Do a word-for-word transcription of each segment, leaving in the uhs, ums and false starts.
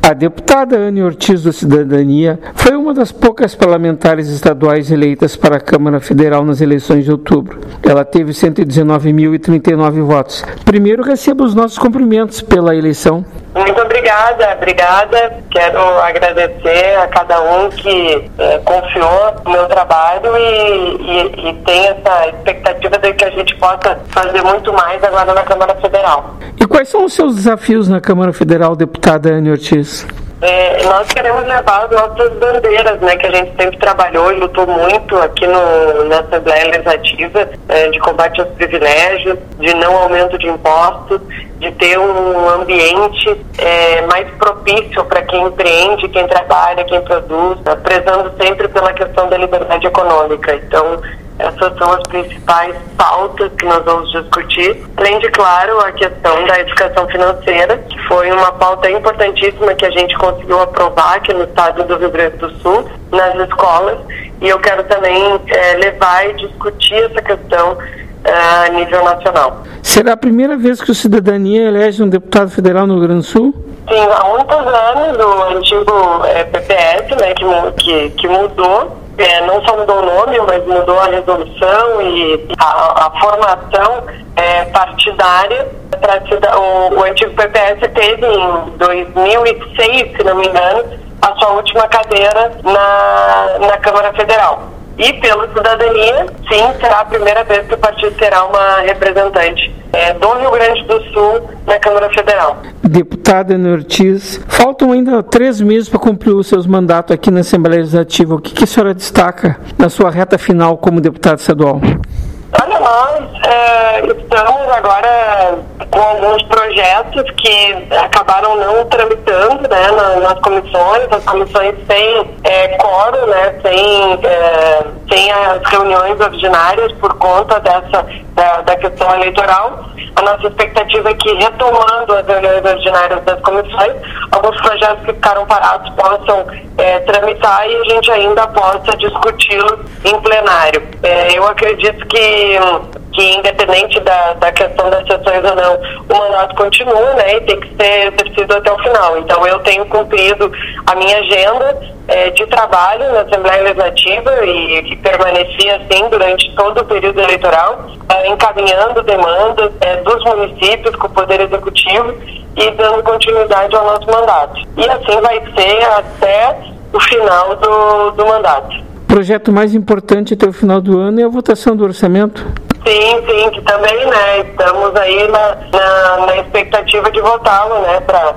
A deputada Anne Ortiz do Cidadania foi uma das poucas parlamentares estaduais eleitas para a Câmara Federal nas eleições de outubro. Ela teve cento e dezenove mil e trinta e nove votos. Primeiro, recebo os nossos cumprimentos pela eleição. Muito obrigada, obrigada. Quero agradecer a cada um que é, confiou no meu trabalho e, e, e tem essa expectativa de que a gente possa fazer muito mais agora na Câmara Federal. E quais são os seus desafios na Câmara Federal, deputada Anne Ortiz? É, nós queremos levar as nossas bandeiras, né, que a gente sempre trabalhou e lutou muito aqui no, na Assembleia Legislativa, é, de combate aos privilégios, de não aumento de impostos, de ter um ambiente é, mais propício para quem empreende, quem trabalha, quem produz, prezando sempre pela questão da liberdade econômica. Então, essas são as principais pautas que nós vamos discutir. Além de, claro, a questão da educação financeira, que foi uma pauta importantíssima que a gente conseguiu aprovar aqui no estado do Rio Grande do Sul, nas escolas. E eu quero também é, levar e discutir essa questão é, a nível nacional. Será a primeira vez que o Cidadania elege um deputado federal no Rio Grande do Sul? Sim, há muitos anos o antigo é, P P S, né, que, que, que mudou. É, não só mudou o nome, mas mudou a resolução e a, a formação é, partidária. Pra, o, o antigo P P S teve em dois mil e seis, se não me engano, a sua última cadeira na, na Câmara Federal. E pela Cidadania, sim, será a primeira vez que o partido terá uma representante é, do Rio Grande do Sul na Câmara Federal. Deputada Anne Ortiz, faltam ainda três meses para cumprir os seus mandatos aqui na Assembleia Legislativa. O que, que a senhora destaca na sua reta final como deputada estadual? Olha, nós é, estamos agora com alguns projetos que acabaram não tramitando, né, nas, nas comissões, as comissões sem é, quórum, né, sem, é, sem as reuniões ordinárias por conta dessa, da, da questão eleitoral. A nossa expectativa é que, retomando as reuniões ordinárias das comissões, alguns projetos que ficaram parados possam é, tramitar e a gente ainda possa discuti-los em plenário. É, eu acredito que, que independente da, da questão das sessões ou não, o mandato continua, né, e tem que ser exercido até o final. Então, eu tenho cumprido a minha agenda é, de trabalho na Assembleia Legislativa e que permaneci assim durante todo o período eleitoral, é, encaminhando demandas é, dos municípios com o Poder Executivo e dando continuidade ao nosso mandato. E assim vai ser até o final do, do mandato. O projeto mais importante até o final do ano é a votação do orçamento? Sim, sim, que também, né, estamos aí na, na, na expectativa de votá-lo, né, para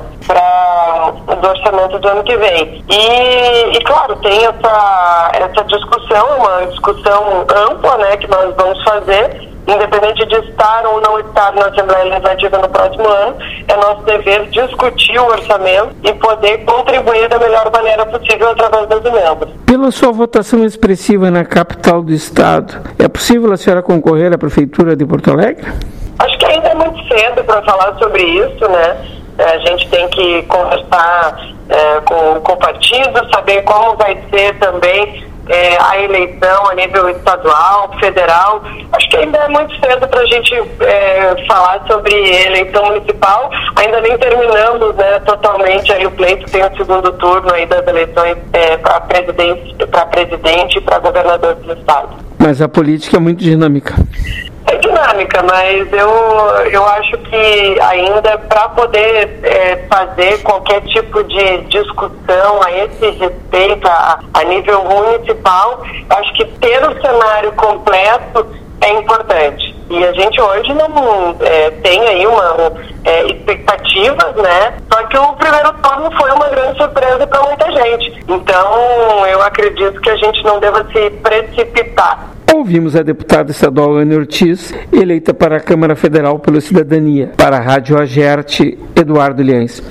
para o orçamento do ano que vem. E, e claro, tem essa, essa discussão, uma discussão ampla, né, que nós vamos fazer, independente de estar ou não estar na Assembleia Legislativa no próximo ano, é nosso dever discutir o orçamento e poder contribuir da melhor maneira possível através dos membros. Pela sua votação expressiva na capital do estado, é possível a senhora concorrer à Prefeitura de Porto Alegre? Acho que ainda é muito cedo para falar sobre isso, né? A gente tem que conversar é, com, com o partido, saber como vai ser também é, a eleição a nível estadual, federal. Acho que ainda é muito cedo para a gente é, falar sobre eleição municipal. Ainda nem terminamos, né, totalmente aí o pleito, tem o segundo turno aí das eleições é, para presidente, para presidente e para governador do estado. Mas a política é muito dinâmica. É dinâmica, mas eu, eu acho que ainda para poder é, fazer qualquer tipo de discussão a esse respeito a, a nível municipal, acho que ter o cenário completo é importante. E a gente hoje não é, tem aí uma é, expectativas, né? Só que o primeiro turno foi uma grande surpresa para muita gente. Então, eu acredito que a gente não deva se precipitar. Ouvimos a deputada estadual Anne Ortiz, eleita para a Câmara Federal pela Cidadania. Para a Rádio Agerte, Eduardo Liens.